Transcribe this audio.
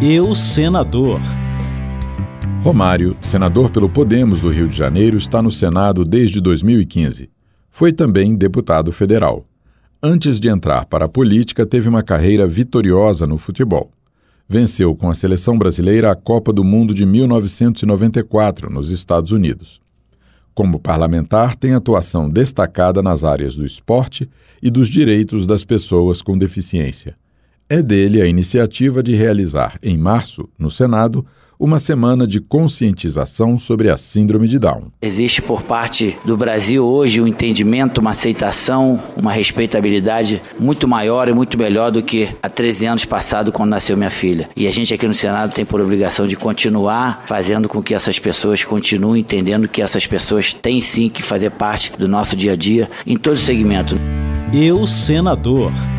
Eu, senador. Romário, senador pelo Podemos do Rio de Janeiro, está no Senado desde 2015. Foi também deputado federal. Antes de entrar para a política, teve uma carreira vitoriosa no futebol. Venceu com a seleção brasileira a Copa do Mundo de 1994, nos Estados Unidos. Como parlamentar, tem atuação destacada nas áreas do esporte e dos direitos das pessoas com deficiência. É dele a iniciativa de realizar, em março, no Senado, uma semana de conscientização sobre a síndrome de Down. Existe por parte do Brasil hoje um entendimento, uma aceitação, uma respeitabilidade muito maior e muito melhor do que há 13 anos passado, quando nasceu minha filha. E a gente aqui no Senado tem por obrigação de continuar fazendo com que essas pessoas continuem entendendo que essas pessoas têm sim que fazer parte do nosso dia a dia em todo segmento. Eu, senador.